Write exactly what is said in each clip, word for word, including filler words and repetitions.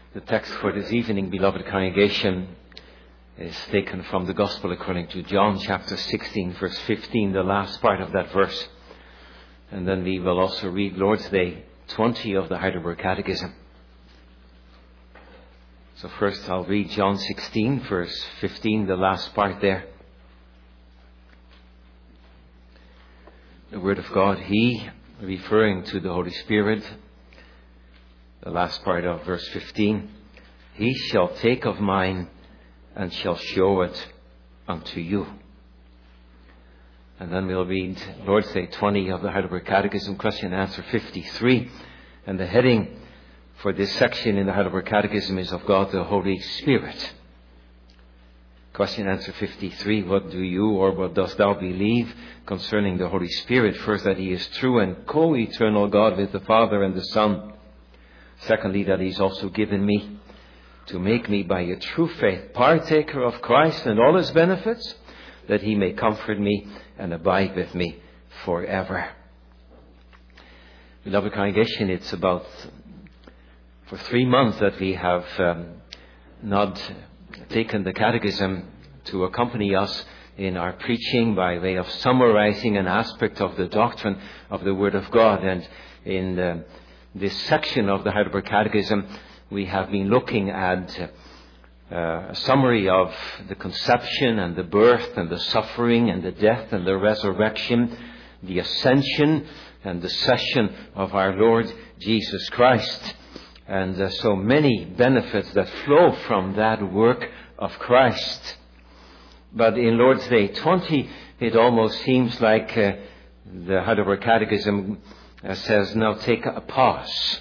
The text for this evening, beloved congregation, is taken from the Gospel according to John chapter sixteen, verse fifteen, the last part of that verse. And then we will also read Lord's Day twenty of the Heidelberg Catechism. So first I'll read John sixteen, verse fifteen, the last part there. The Word of God, He, referring to the Holy Spirit, the last part of verse fifteen, He shall take of mine and shall show it unto you. And then we'll read Lord's Day twenty of the Heidelberg Catechism, question and answer fifty-three. And the heading for this section in the Heidelberg Catechism is of God the Holy Spirit. Question and answer fifty-three, what do you or what dost thou believe concerning the Holy Spirit? First, that He is true and co-eternal God with the Father and the Son. Secondly, that He is also given me to make me by a true faith partaker of Christ and all His benefits, that He may comfort me and abide with me forever. Beloved congregation, it's about for three months that we have um, not taken the catechism to accompany us in our preaching by way of summarizing an aspect of the doctrine of the Word of God. And in uh, this section of the Heidelberg Catechism, we have been looking at uh, a summary of the conception and the birth and the suffering and the death and the resurrection, the ascension and the session of our Lord Jesus Christ. And uh, so many benefits that flow from that work of Christ. But in Lord's Day twenty, it almost seems like uh, the Heidelberg Catechism uh, says, now take a pause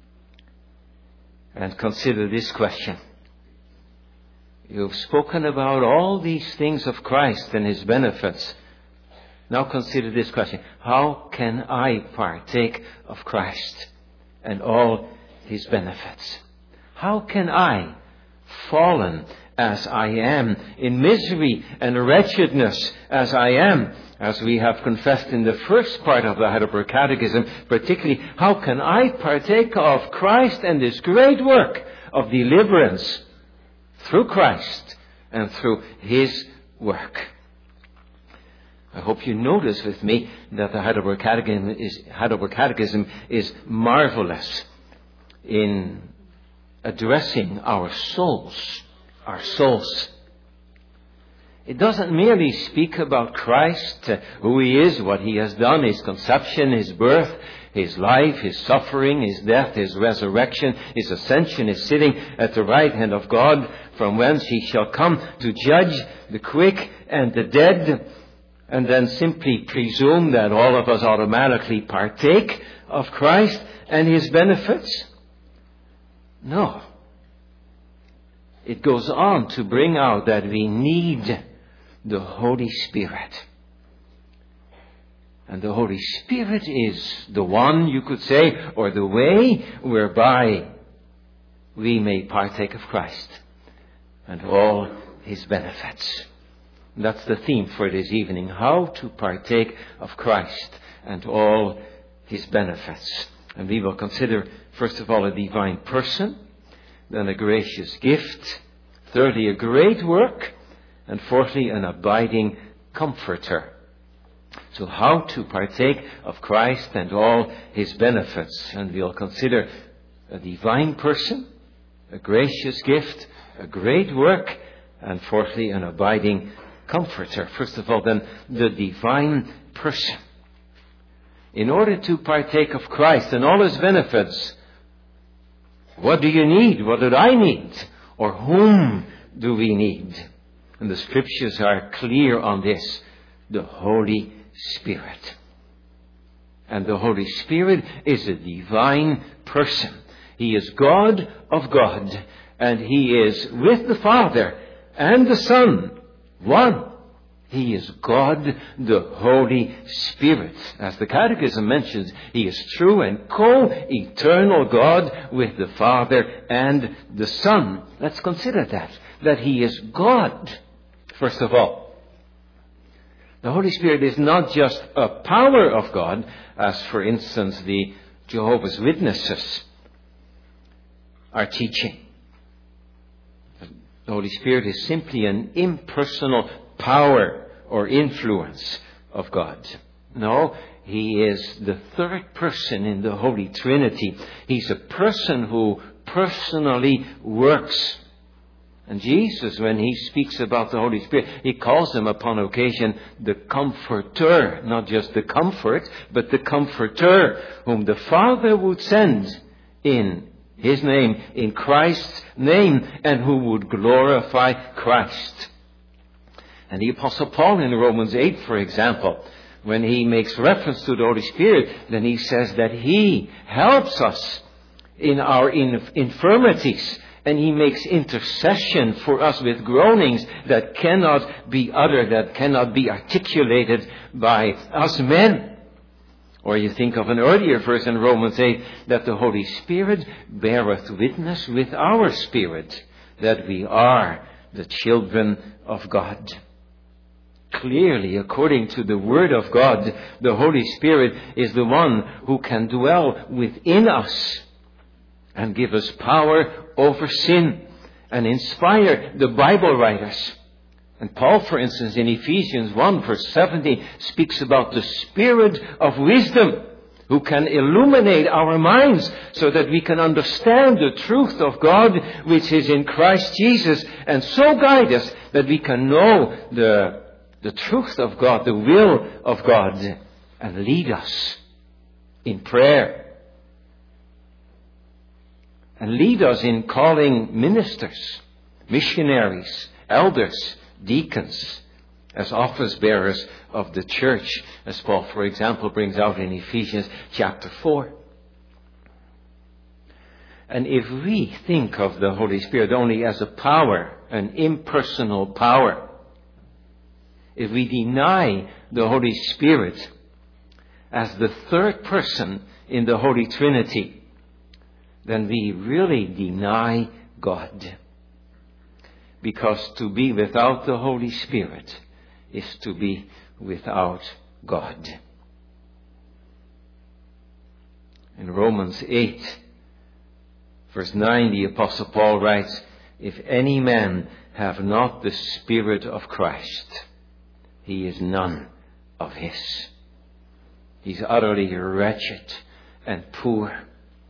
and consider this question. You've spoken about all these things of Christ and His benefits. Now consider this question. How can I partake of Christ and all His benefits? How can I, fallen as I am, in misery and wretchedness as I am, as we have confessed in the first part of the Heidelberg Catechism, particularly, how can I partake of Christ and this great work of deliverance through Christ and through His work? I hope you notice with me that the Heidelberg Catechism is, Heidelberg Catechism is marvelous in addressing our souls, our souls. It doesn't merely speak about Christ, uh, who He is, what He has done, His conception, His birth, His life, His suffering, His death, His resurrection, His ascension, His sitting at the right hand of God, from whence He shall come to judge the quick and the dead, and then simply presume that all of us automatically partake of Christ and His benefits. No. It goes on to bring out that we need the Holy Spirit. And the Holy Spirit is the one, you could say, or the way whereby we may partake of Christ and all His benefits. That's the theme for this evening. How to partake of Christ and all His benefits. And we will consider, first of all, a divine person, then a gracious gift, thirdly, a great work, and fourthly, an abiding comforter. So how to partake of Christ and all His benefits. And we'll consider a divine person, a gracious gift, a great work, and fourthly, an abiding comforter. First of all, then, the divine person. In order to partake of Christ and all His benefits, what do you need? What do I need? Or whom do we need? And the Scriptures are clear on this. The Holy Spirit. And the Holy Spirit is a divine person. He is God of God. And He is with the Father and the Son. One. He is God, the Holy Spirit. As the Catechism mentions, He is true and co-eternal God with the Father and the Son. Let's consider that. That He is God, first of all. The Holy Spirit is not just a power of God, as for instance the Jehovah's Witnesses are teaching. The Holy Spirit is simply an impersonal power or influence of God. No, He is the third person in the Holy Trinity. He's a person who personally works. And Jesus, when He speaks about the Holy Spirit, He calls Him upon occasion the Comforter. Not just the comfort, but the Comforter, whom the Father would send in His name, in Christ's name, and who would glorify Christ. And the Apostle Paul in Romans eight, for example, when he makes reference to the Holy Spirit, then he says that He helps us in our infirmities, and He makes intercession for us with groanings that cannot be uttered, that cannot be articulated by us men. Or you think of an earlier verse in Romans eight, that the Holy Spirit beareth witness with our spirit that we are the children of God. Clearly, according to the Word of God, the Holy Spirit is the one who can dwell within us and give us power over sin and inspire the Bible writers. And Paul, for instance, in Ephesians one, verse seventeen, speaks about the Spirit of wisdom who can illuminate our minds so that we can understand the truth of God which is in Christ Jesus, and so guide us that we can know the, the truth of God, the will of God, and lead us in prayer. And lead us in calling ministers, missionaries, elders, deacons, as office bearers of the church, as Paul, for example, brings out in Ephesians chapter four. And if we think of the Holy Spirit only as a power, an impersonal power, if we deny the Holy Spirit as the third person in the Holy Trinity, then we really deny God. Because to be without the Holy Spirit is to be without God. In Romans eight, verse nine, the Apostle Paul writes, if any man have not the Spirit of Christ, he is none of His. He's utterly wretched and poor.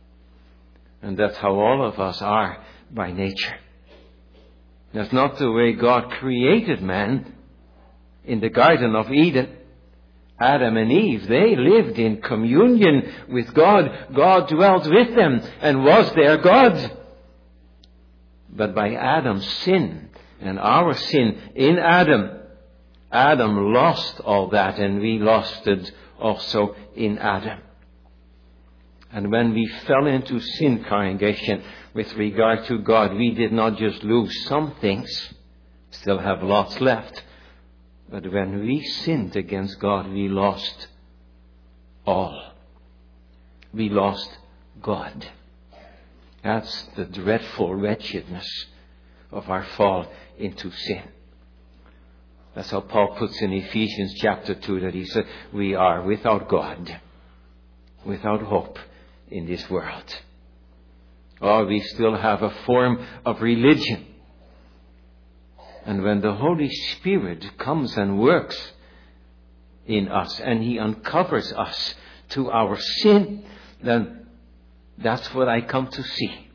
And that's how all of us are by nature. That's not the way God created man in the Garden of Eden. Adam and Eve, they lived in communion with God. God dwelt with them and was their God. But by Adam's sin and our sin in Adam, Adam lost all that, and we lost it also in Adam. And when we fell into sin, congregation, with regard to God, we did not just lose some things, still have lots left. But when we sinned against God, we lost all. We lost God. That's the dreadful wretchedness of our fall into sin. That's how Paul puts in Ephesians chapter two, that he said, we are without God, without hope in this world. Or we still have a form of religion. And when the Holy Spirit comes and works in us and He uncovers us to our sin, then that's what I come to see.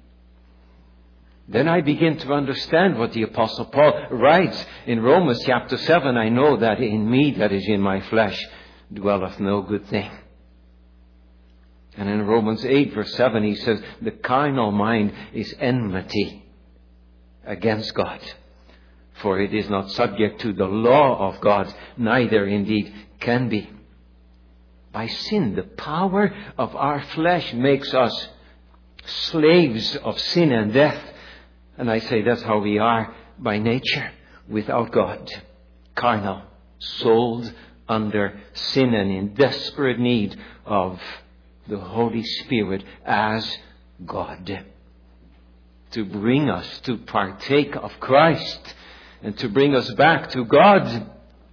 Then I begin to understand what the Apostle Paul writes in Romans chapter seven. I know that in me, that is in my flesh, dwelleth no good thing. And in Romans eight, verse seven, he says, the carnal mind is enmity against God. For it is not subject to the law of God, neither indeed can be. By sin, the power of our flesh makes us slaves of sin and death. And I say that's how we are by nature, without God. Carnal, sold under sin and in desperate need of the Holy Spirit as God, to bring us to partake of Christ and to bring us back to God.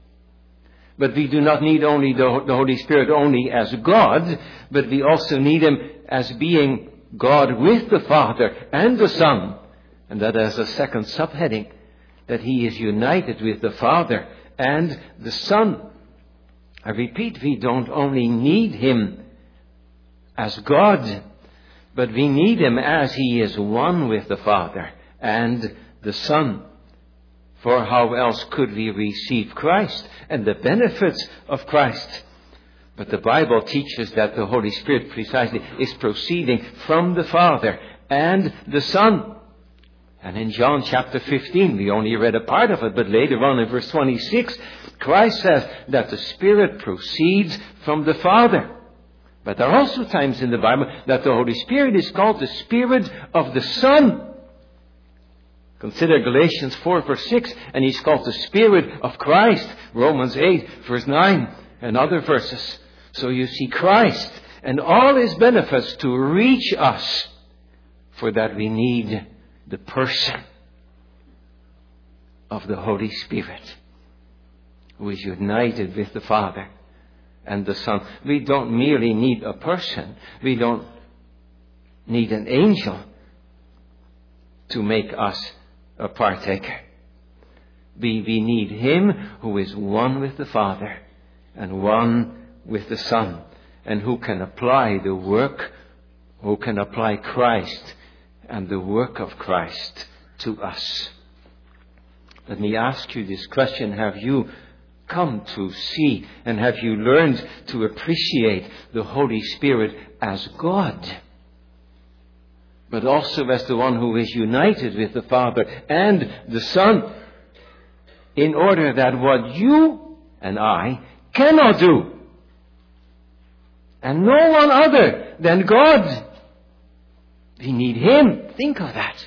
But we do not need only the, the Holy Spirit only as God, but we also need Him as being God with the Father and the Son. And that as a second subheading, that he is united with the Father and the Son. I repeat, we don't only need him as God, but we need him as he is one with the Father and the Son. For how else could we receive Christ and the benefits of Christ? But the Bible teaches that the Holy Spirit precisely is proceeding from the Father and the Son. And in John chapter fifteen, we only read a part of it, but later on in verse twenty-six, Christ says that the Spirit proceeds from the Father. But there are also times in the Bible that the Holy Spirit is called the Spirit of the Son. Consider Galatians four verse six, and he's called the Spirit of Christ. Romans eight verse nine and other verses. So you see Christ and all his benefits to reach us. For that we need the person of the Holy Spirit, who is united with the Father and the Son. We don't merely need a person. We don't need an angel to make us a partaker. We, we need him who is one with the Father and one with the Son, and who can apply the work, who can apply Christ and the work of Christ to us. Let me ask you this question. Have you come to see and have you learned to appreciate the Holy Spirit as God, but also as the one who is united with the Father and the Son, in order that what you and I cannot do, and no one other than God, we need him. Think of that.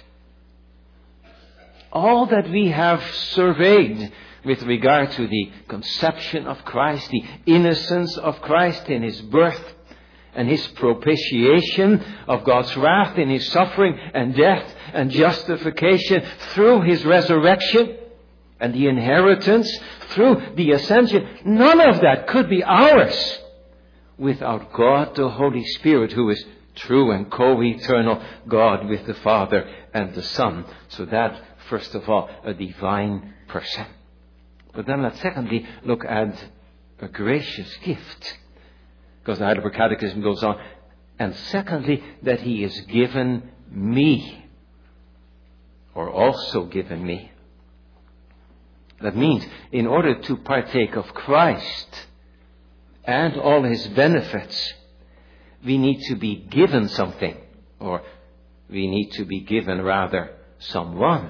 All that we have surveyed with regard to the conception of Christ, the innocence of Christ in his birth, and his propitiation of God's wrath in his suffering and death and justification through his resurrection, and the inheritance through the ascension, none of that could be ours without God the Holy Spirit, who is true and co-eternal God with the Father and the Son. So that, first of all, a divine person. But then let's secondly look at a gracious gift. Because the Heidelberg Catechism goes on. And secondly, that he is given me. Or also given me. That means, in order to partake of Christ and all his benefits, we need to be given something. Or we need to be given, rather, someone.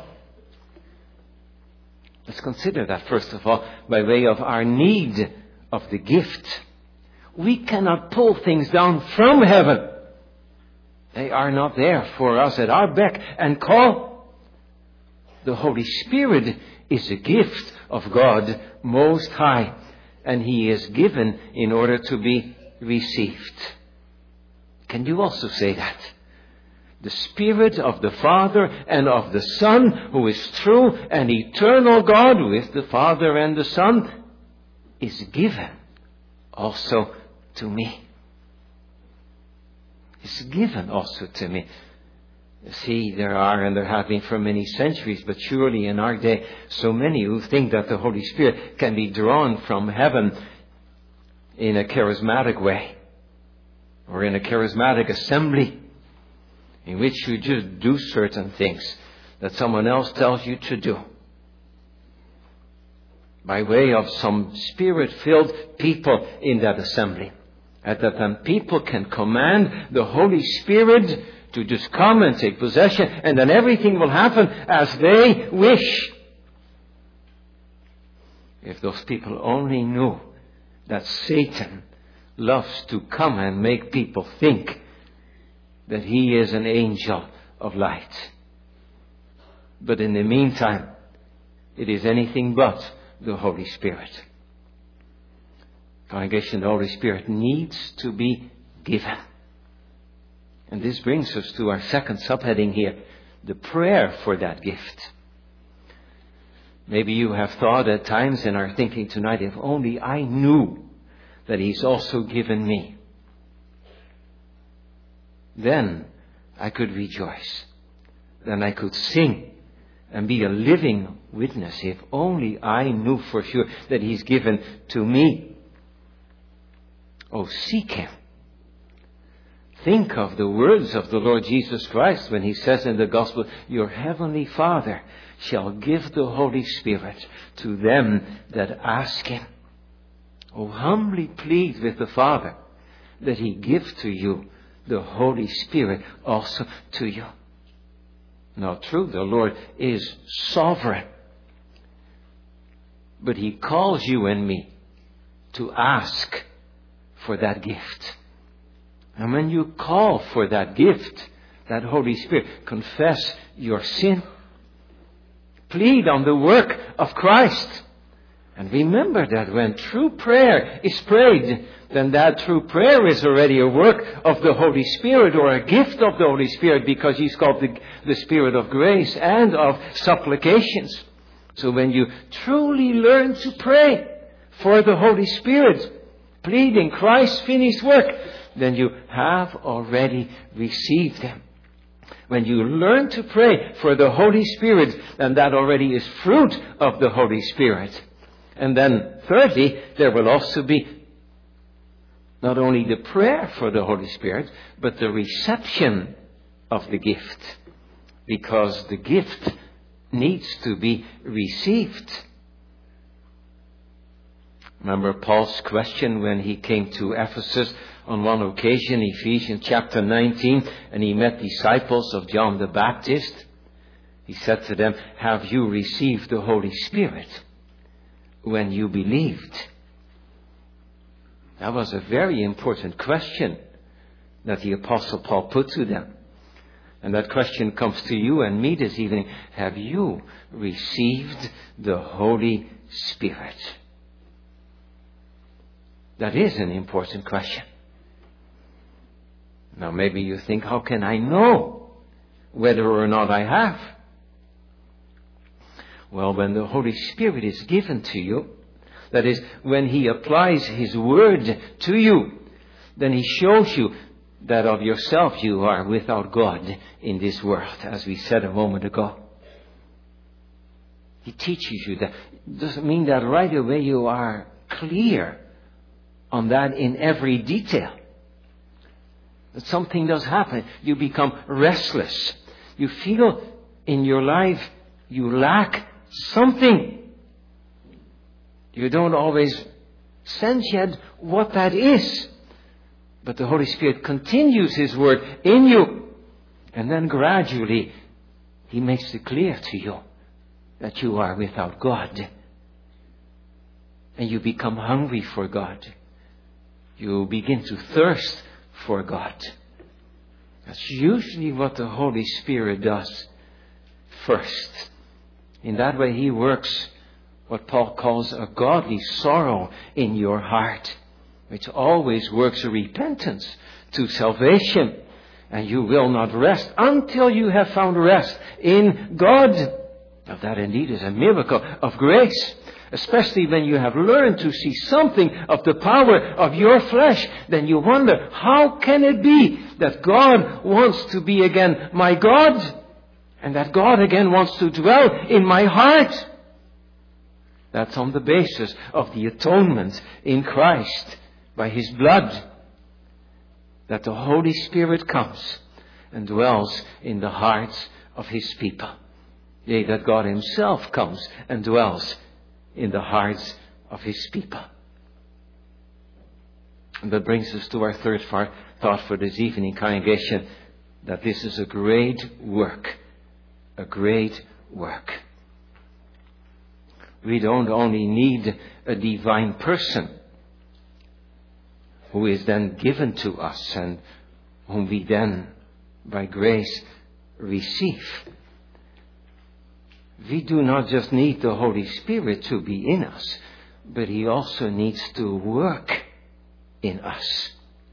Let's consider that, first of all, by way of our need of the gift. We cannot pull things down from heaven. They are not there for us at our beck and call. The Holy Spirit is a gift of God Most High, and he is given in order to be received. Can you also say that? The Spirit of the Father and of the Son, who is true and eternal God with the Father and the Son, is given also to me. Is given also to me. You see, there are, and there have been for many centuries, but surely in our day, so many who think that the Holy Spirit can be drawn from heaven in a charismatic way, or in a charismatic assembly, in which you just do certain things that someone else tells you to do, by way of some Spirit-filled people in that assembly. And that then people can command the Holy Spirit to just come and take possession, and then everything will happen as they wish. If those people only knew that Satan loves to come and make people think that he is an angel of light. But in the meantime, it is anything but the Holy Spirit. Congregation, the Holy Spirit needs to be given. And this brings us to our second subheading here, the prayer for that gift. Maybe you have thought at times in our thinking tonight, if only I knew that he's also given me, then I could rejoice. Then I could sing and be a living witness. If only I knew for sure that He's given to me. Oh, seek Him. Think of the words of the Lord Jesus Christ when He says in the Gospel, your heavenly Father shall give the Holy Spirit to them that ask Him. Oh, humbly plead with the Father that He give to you the Holy Spirit also to you. Now, true, the Lord is sovereign. But He calls you and me to ask for that gift. And when you call for that gift, that Holy Spirit, confess your sin. Plead on the work of Christ. And remember that when true prayer is prayed, then that true prayer is already a work of the Holy Spirit or a gift of the Holy Spirit, because He's called the, the Spirit of grace and of supplications. So when you truly learn to pray for the Holy Spirit, pleading Christ's finished work, then you have already received Him. When you learn to pray for the Holy Spirit, then that already is fruit of the Holy Spirit. And then thirdly, there will also be not only the prayer for the Holy Spirit, but the reception of the gift. Because the gift needs to be received. Remember Paul's question when he came to Ephesus on one occasion, Ephesians chapter nineteen, and he met disciples of John the Baptist. He said to them, have you received the Holy Spirit when you believed? That was a very important question that the Apostle Paul put to them. And that question comes to you and me this evening. Have you received the Holy Spirit? That is an important question. Now maybe you think, how can I know whether or not I have? Well, when the Holy Spirit is given to you, that is, when He applies His word to you, then He shows you that of yourself you are without God in this world, as we said a moment ago. He teaches you that. It doesn't mean that right away you are clear on that in every detail. That something does happen. You become restless. You feel in your life you lack something. You don't always sense yet what that is. But the Holy Spirit continues His word in you. And then gradually He makes it clear to you that you are without God. And you become hungry for God. You begin to thirst for God. That's usually what the Holy Spirit does first. In that way He works what Paul calls a godly sorrow in your heart, which always works a repentance to salvation. And you will not rest until you have found rest in God. Now that indeed is a miracle of grace. Especially when you have learned to see something of the power of your flesh, then you wonder, how can it be that God wants to be again my God? And that God again wants to dwell in my heart? That's on the basis of the atonement in Christ by His blood, that the Holy Spirit comes and dwells in the hearts of His people. Yea, that God Himself comes and dwells in the hearts of His people. And that brings us to our third thought for this evening, congregation, that this is a great work. A great work. We don't only need a divine person who is then given to us and whom we then, by grace, receive. We do not just need the Holy Spirit to be in us, but He also needs to work in us.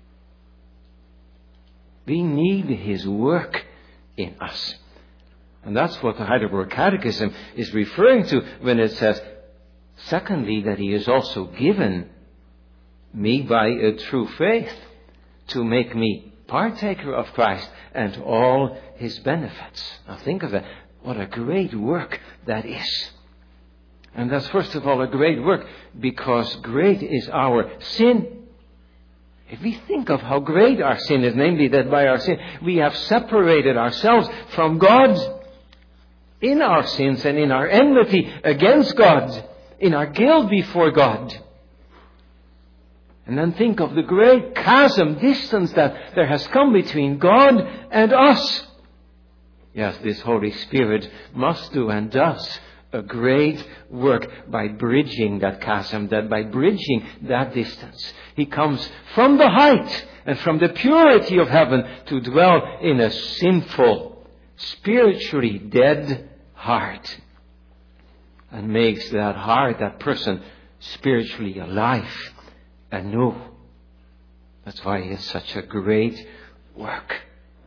We need His work in us. And that's what the Heidelberg Catechism is referring to when it says, secondly, that He is also given me by a true faith to make me partaker of Christ and all His benefits. Now think of that. What a great work that is. And that's first of all a great work because great is our sin. If we think of how great our sin is, namely that by our sin we have separated ourselves from God in our sins and in our enmity against God, in our guilt before God. And then think of the great chasm, distance that there has come between God and us. Yes, this Holy Spirit must do and does a great work by bridging that chasm, that by bridging that distance. He comes from the height and from the purity of heaven to dwell in a sinful, spiritually dead heart. And makes that heart, that person, spiritually alive and new. That's why it's such a great work.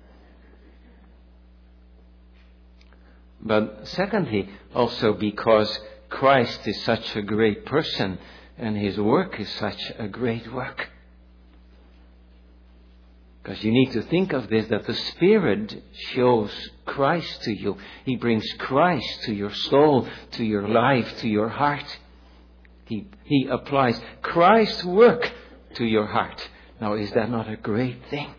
But secondly, also because Christ is such a great person and His work is such a great work. Because you need to think of this, that the Spirit shows Christ to you. He brings Christ to your soul, to your life, to your heart. He, he applies Christ's work to your heart. Now, is that not a great thing?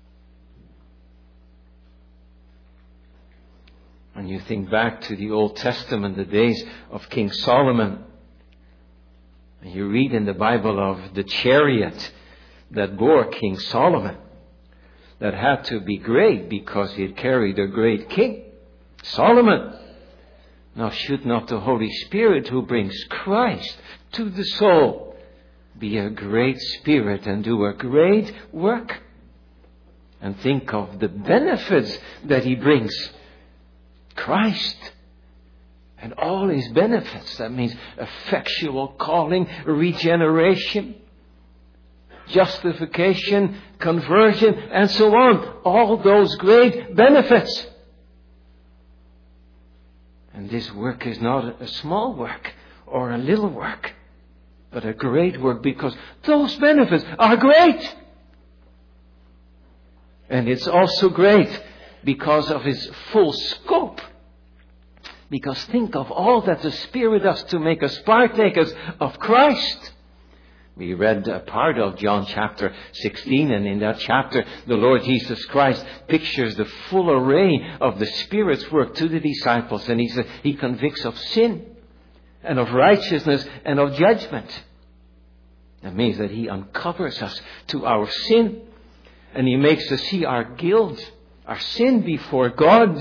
And you think back to the Old Testament, the days of King Solomon. And you read in the Bible of the chariot that bore King Solomon. That had to be great because he had carried a great king, Solomon. Now should not the Holy Spirit who brings Christ to the soul be a great spirit and do a great work? And think of the benefits that He brings. Christ and all His benefits. That means effectual calling, regeneration, justification, conversion, and so on. All those great benefits. And this work is not a small work or a little work, but a great work because those benefits are great. And it's also great because of His full scope. Because think of all that the Spirit does to make us partakers of Christ. We read a part of John chapter sixteen, and in that chapter the Lord Jesus Christ pictures the full array of the Spirit's work to the disciples. And He says He convicts of sin and of righteousness and of judgment. That means that He uncovers us to our sin and He makes us see our guilt, our sin before God.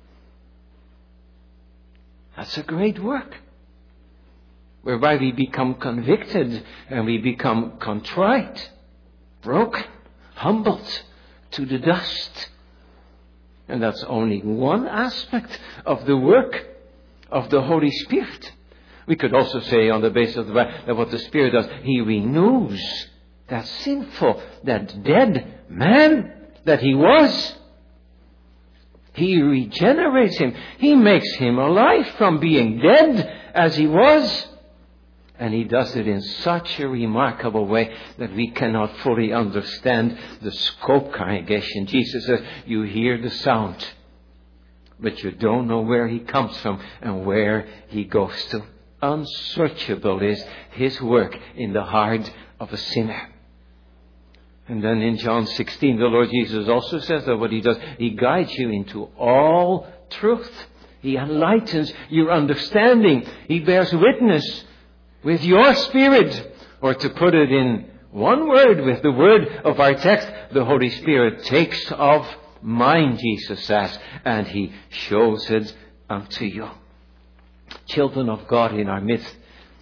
That's a great work. Whereby we become convicted and we become contrite, broken, humbled to the dust. And that's only one aspect of the work of the Holy Spirit. We could also say on the basis of the Bible that what the Spirit does, He renews that sinful, that dead man that he was. He regenerates him. He makes him alive from being dead as he was. And He does it in such a remarkable way that we cannot fully understand the scope, congregation. Jesus says, you hear the sound, but you don't know where He comes from and where He goes to. Unsearchable is His work in the heart of a sinner. And then in John sixteen, the Lord Jesus also says that what He does, He guides you into all truth. He enlightens your understanding. He bears witness with your spirit. Or to put it in one word, with the word of our text, the Holy Spirit takes of mine, Jesus says, and He shows it unto you. Children of God in our midst,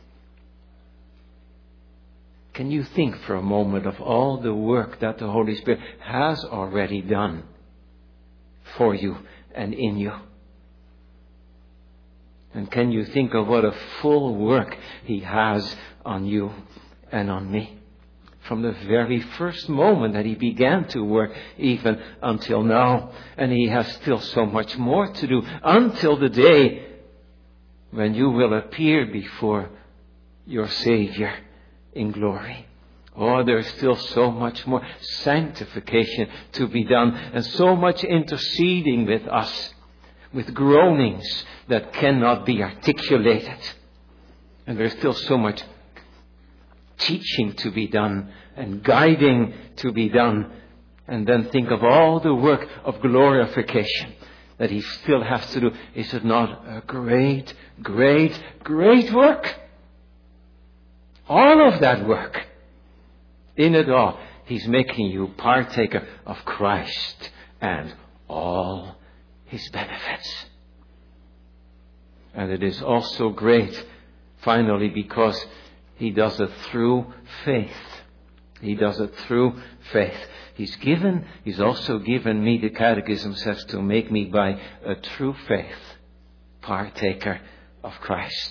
can you think for a moment of all the work that the Holy Spirit has already done for you and in you? And can you think of what a full work He has on you and on me? From the very first moment that He began to work, even until now. And He has still so much more to do until the day when you will appear before your Savior in glory. Oh, there's still so much more sanctification to be done and so much interceding with us. with groanings that cannot be articulated. And there's still so much teaching to be done and guiding to be done. And then think of all the work of glorification that he still has to do. Is it not a great, great, great work? All of that work. In it all, he's making you partaker of Christ and all his benefits. And it is also great, finally, because he does it through faith. He does it through faith. He's given, he's also given me, the Catechism says, to make me by a true faith partaker of Christ.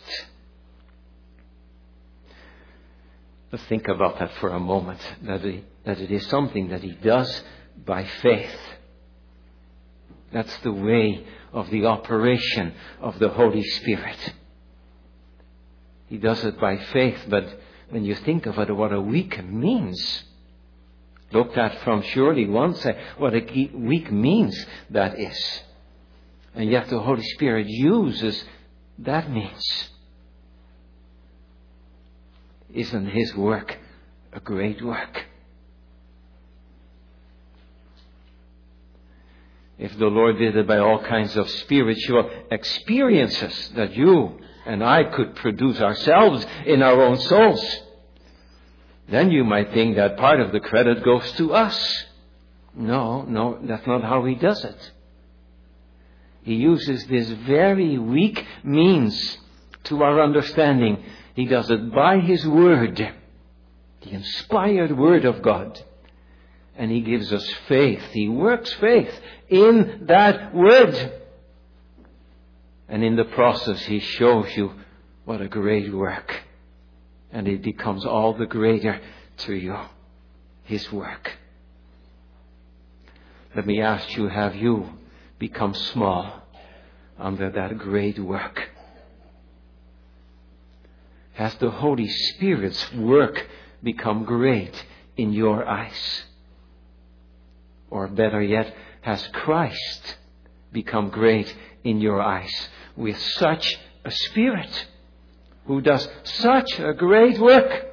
Let's think about that for a moment, that, he, that it is something that he does by faith. That's the way of the operation of the Holy Spirit. He does it by faith, but when you think of it, what a week means, looked at from surely one side, what a week means that is. And yet the Holy Spirit uses that means. Isn't his work a great work? If the Lord did it by all kinds of spiritual experiences that you and I could produce ourselves in our own souls, then you might think that part of the credit goes to us. No, no, that's not how he does it. He uses this very weak means to our understanding. He does it by his word, the inspired word of God. And he gives us faith. He works faith in that word. And in the process, he shows you what a great work. And it becomes all the greater to you, his work. Let me ask you, have you become small under that great work? Has the Holy Spirit's work become great in your eyes? Or better yet, has Christ become great in your eyes with such a Spirit who does such a great work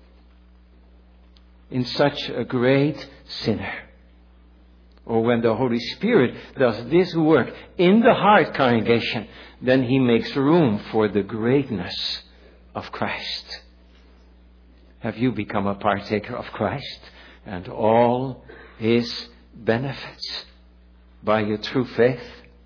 in such a great sinner? Or when the Holy Spirit does this work in the heart, congregation, then he makes room for the greatness of Christ. Have you become a partaker of Christ and all his benefits by your true faith?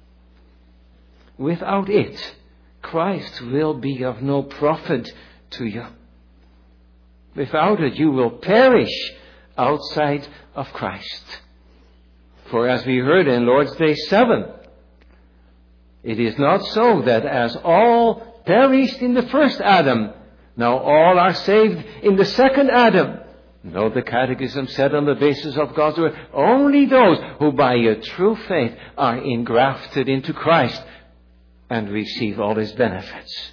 Without it, Christ will be of no profit to you. Without it, you will perish outside of Christ. For as we heard in Lord's Day seven, it is not so that as all perished in the first Adam, now all are saved in the second Adam. No, the Catechism said on the basis of God's word, only those who by a true faith are engrafted into Christ and receive all his benefits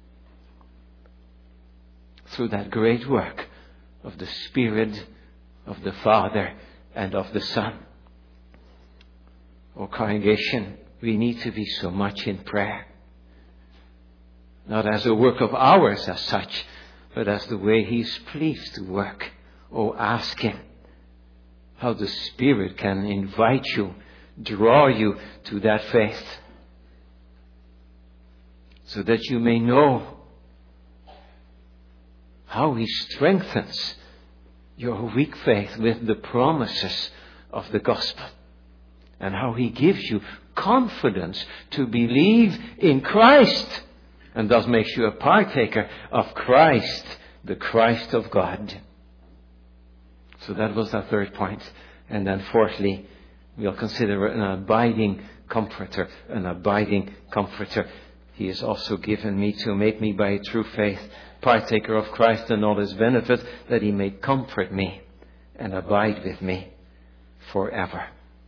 through that great work of the Spirit, of the Father, and of the Son. Oh, congregation, we need to be so much in prayer. Not as a work of ours as such, but as the way he's pleased to work. Oh, ask him how the Spirit can invite you, draw you to that faith, so that you may know how he strengthens your weak faith with the promises of the gospel, and how he gives you confidence to believe in Christ, and thus makes you a partaker of Christ, the Christ of God. So that was our third point. And then fourthly, we'll consider an abiding comforter, an abiding comforter. He has also given me to make me by true faith partaker of Christ and all his benefits, that he may comfort me and abide with me forever.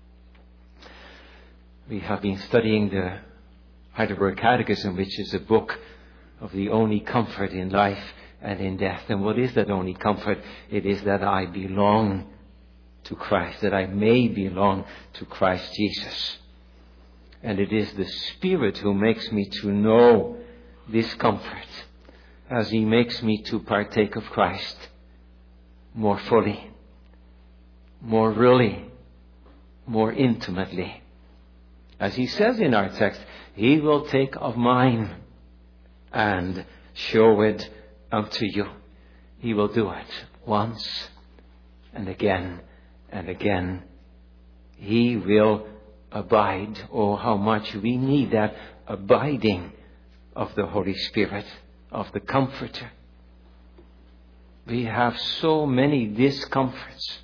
We have been studying the Heidelberg Catechism, which is a book of the only comfort in life and in death. And what is that only comfort? It is that I belong to Christ, that I may belong to Christ Jesus. And it is the Spirit who makes me to know this comfort as He makes me to partake of Christ more fully, more really, more intimately. As He says in our text, He will take of mine and show it unto you. He will do it once and again and again. He will abide. Oh, how much we need that abiding of the Holy Spirit, of the Comforter. We have so many discomforts.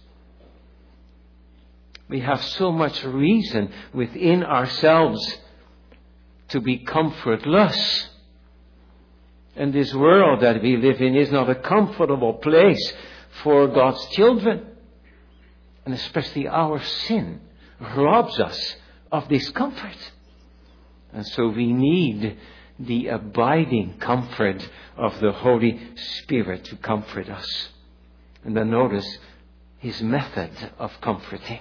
We have so much reason within ourselves to be comfortless. And this world that we live in is not a comfortable place for God's children. And especially our sin robs us of this comfort. And so we need the abiding comfort of the Holy Spirit to comfort us. And then notice His method of comforting.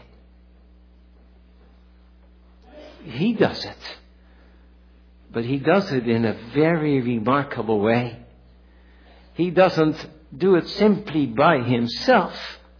He does it. But He does it in a very remarkable way. He doesn't do it simply by Himself,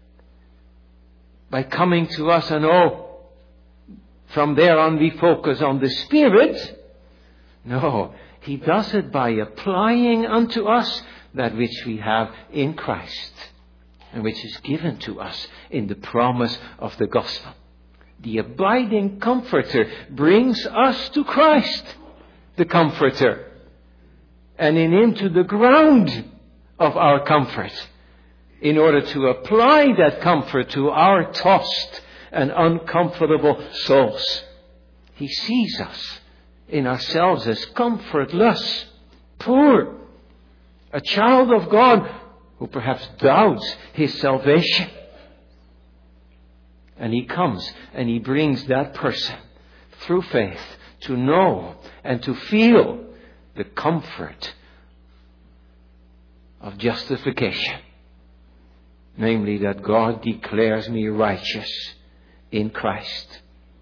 by coming to us and oh, from there on we focus on the Spirit. No, He does it by applying unto us that which we have in Christ and which is given to us in the promise of the gospel. The abiding Comforter brings us to Christ, the Comforter, and in Him to the ground of our comfort, in order to apply that comfort to our tossed and uncomfortable souls. He sees us in ourselves as comfortless, poor, a child of God who perhaps doubts His salvation. And He comes and He brings that person through faith to know and to feel the comfort of justification. Namely, that God declares me righteous in Christ.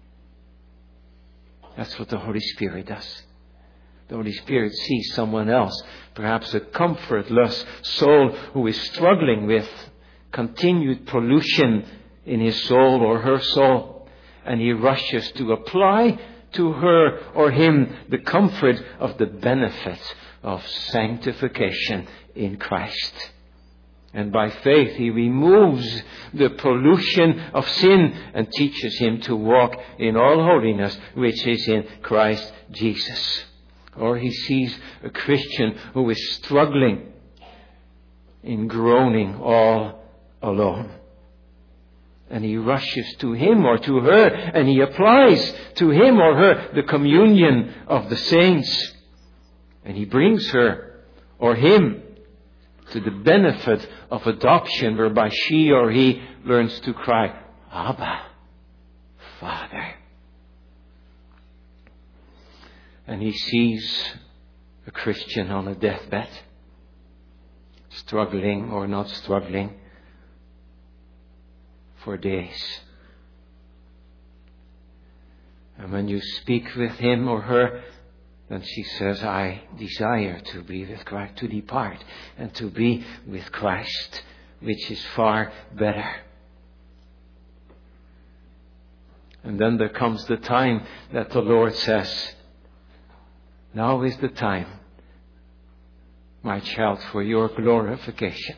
That's what the Holy Spirit does. The Holy Spirit sees someone else, perhaps a comfortless soul who is struggling with continued pollution in his soul or her soul. And He rushes to apply to her or him the comfort of the benefits of sanctification in Christ. And by faith He removes the pollution of sin and teaches him to walk in all holiness which is in Christ Jesus. Or He sees a Christian who is struggling in groaning all alone. And He rushes to him or to her and He applies to him or her the communion of the saints. And He brings her or him to the benefit of adoption, whereby she or he learns to cry, Abba, Father. And He sees a Christian on a deathbed, struggling or not struggling for days. And when you speak with him or her, then she says, I desire to be with Christ, to depart and to be with Christ, which is far better. And then there comes the time that the Lord says, now is the time, my child, for your glorification.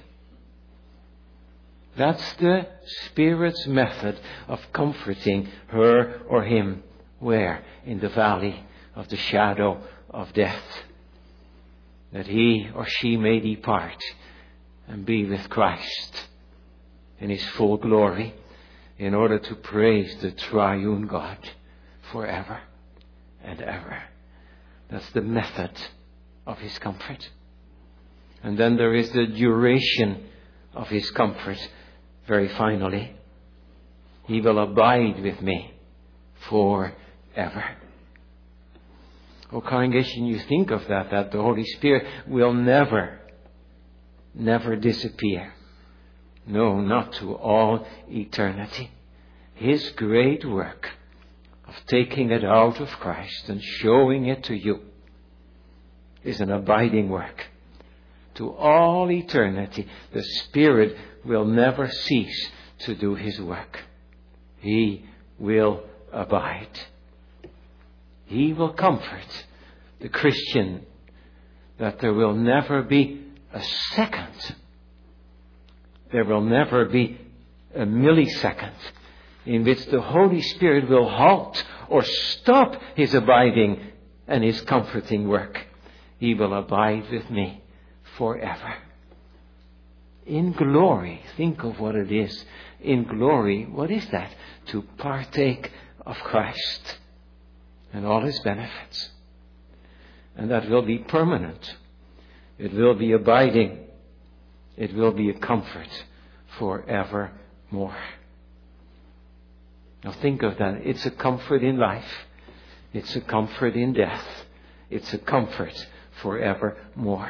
That's the Spirit's method of comforting her or him. Where? In the valley of the shadow of death. That he or she may depart and be with Christ in His full glory, in order to praise the triune God forever and ever. That's the method of His comfort. And then there is the duration of His comfort. Very finally, He will abide with me forever. Oh, congregation, you think of that, that the Holy Spirit will never, never disappear. No, not to all eternity. His great work of taking it out of Christ and showing it to you is an abiding work. To all eternity, the Spirit will never cease to do His work. He will abide. He will comfort the Christian that there will never be a second, there will never be a millisecond in which the Holy Spirit will halt or stop His abiding and His comforting work. He will abide with me forever. In glory, think of what it is. In glory, what is that? To partake of Christ and all His benefits. And that will be permanent. It will be abiding. It will be a comfort forevermore. Now think of that. It's a comfort in life. It's a comfort in death. It's a comfort forevermore.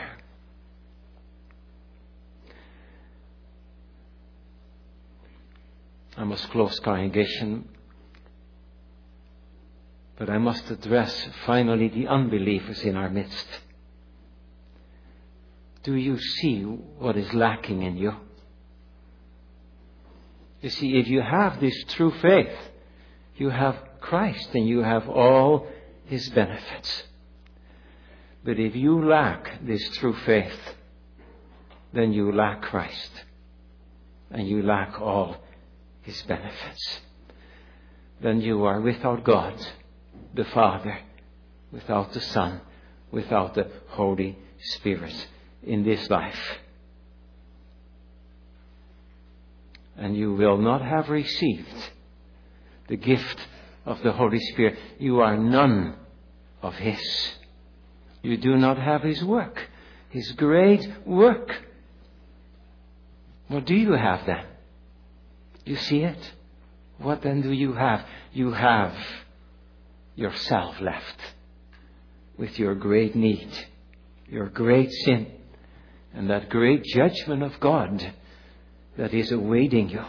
I must close, congregation, but I must address finally the unbelievers in our midst. Do you see what is lacking in you? You see, if you have this true faith, you have Christ and you have all His benefits. But if you lack this true faith, then you lack Christ and you lack all His benefits. Then you are without God, the Father, without the Son, without the Holy Spirit in this life. And you will not have received the gift of the Holy Spirit. You are none of His. You do not have His work, His great work. What do you have then? You see it? What then do you have? You have yourself left with your great need, your great sin, and that great judgment of God that is awaiting you.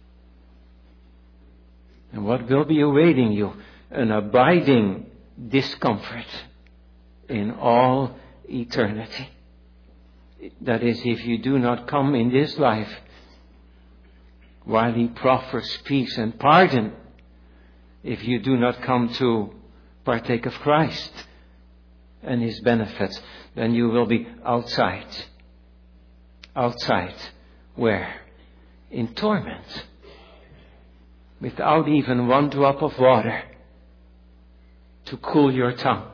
And what will be awaiting you? An abiding discomfort in all eternity. That is, if you do not come in this life while He proffers peace and pardon, if you do not come to partake of Christ and His benefits, then you will be outside. Outside. Where? In torment. Without even one drop of water to cool your tongue.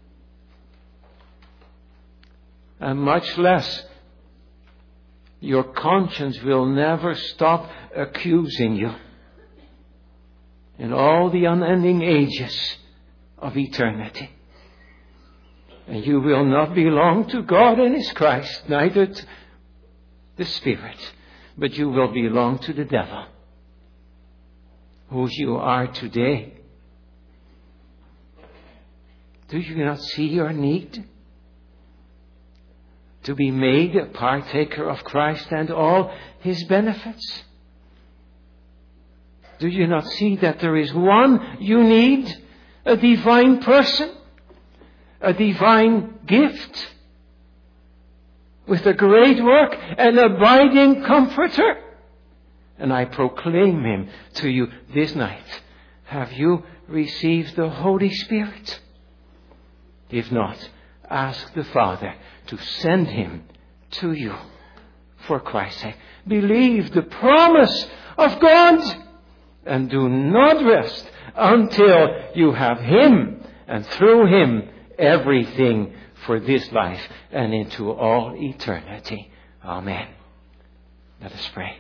And much less, your conscience will never stop accusing you in all the unending ages of eternity. And you will not belong to God and His Christ, neither to the Spirit, but you will belong to the devil, whose you are today. Do you not see your need to be made a partaker of Christ and all His benefits? Do you not see that there is one you need, a divine person, a divine gift, with a great work, an abiding comforter? And I proclaim Him to you this night. Have you received the Holy Spirit? If not, ask the Father to send Him to you for Christ's sake. Believe the promise of God and do not rest until you have Him, and through Him everything for this life and into all eternity. Amen. Let us pray.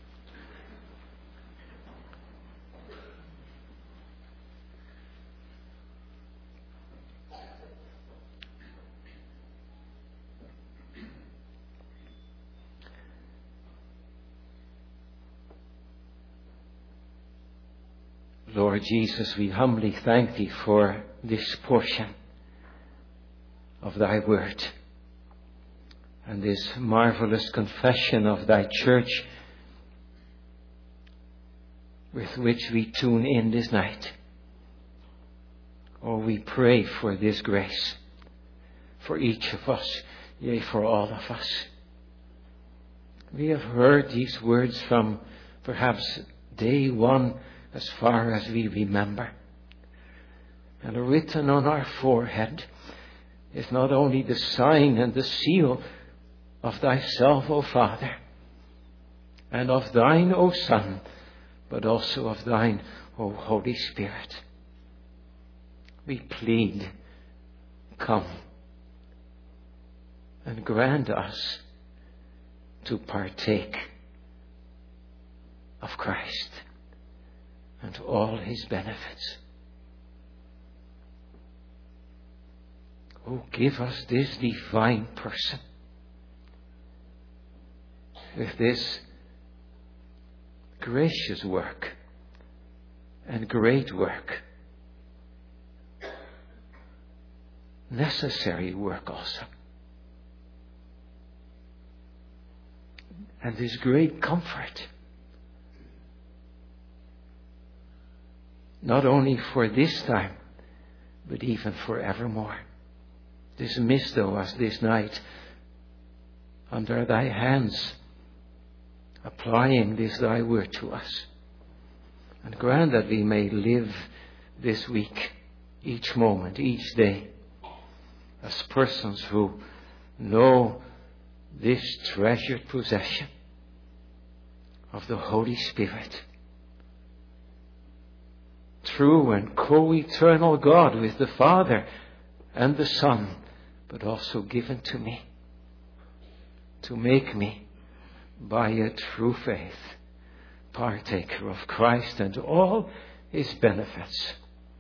Lord Jesus, we humbly thank Thee for this portion of Thy word and this marvelous confession of Thy church with which we tune in this night. Oh, we pray for this grace, for each of us, yea, for all of us. We have heard these words from perhaps day one as far as we remember. And written on our forehead is not only the sign and the seal of thyself, O Father, and of thine, O Son, but also of thine, O Holy Spirit. We plead, come and grant us to partake of Christ and all his benefits. Oh, give us this divine person with this gracious work and great work, necessary work also, and this great comfort, not only for this time, but even forevermore. Dismiss thou us this night under thy hands, applying this thy word to us. And grant that we may live this week, each moment, each day, as persons who know this treasured possession of the Holy Spirit, true and co-eternal God with the Father and the Son, but also given to me to make me, by a true faith, partaker of Christ and all his benefits,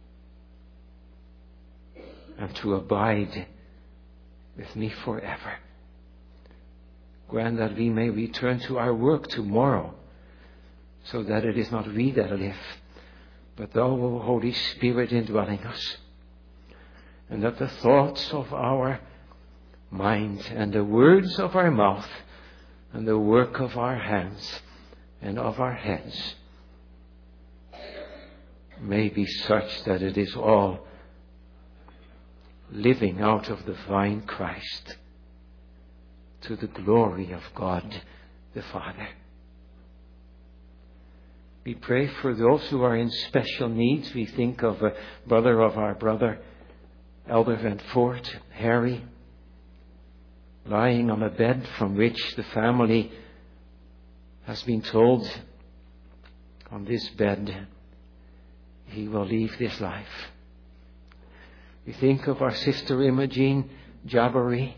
and to abide with me forever. Grant that we may return to our work tomorrow, so that it is not we that live, but thou, O Holy Spirit, indwelling us, and that the thoughts of our mind and the words of our mouth and the work of our hands and of our heads may be such that it is all living out of the vine Christ to the glory of God the Father. We pray for those who are in special needs. We think of a brother of our brother, Elder Van Fort, Harry, lying on a bed from which the family has been told, on this bed he will leave this life. We think of our sister Imogene Jabari,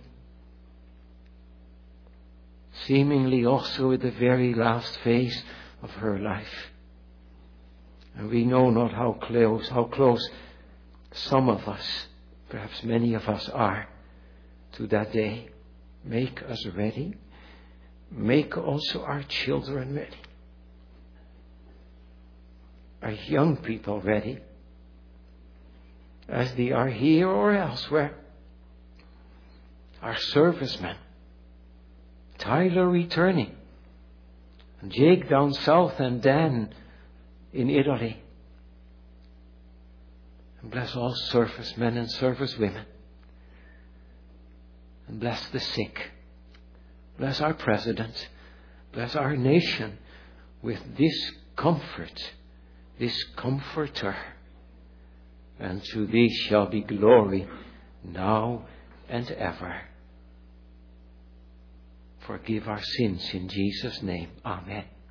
seemingly also at the very last phase of her life. And we know not how close, how close some of us, perhaps many of us, are to that day. Make us ready. Make also our children ready. Our young people ready, as they are here or elsewhere. Our servicemen, Tyler returning, and Jake down south, and Dan in Italy. And bless all servicemen and servicewomen. And bless the sick. Bless our president. Bless our nation with this comfort, this comforter. And to thee shall be glory now and ever. Forgive our sins in Jesus' name. Amen.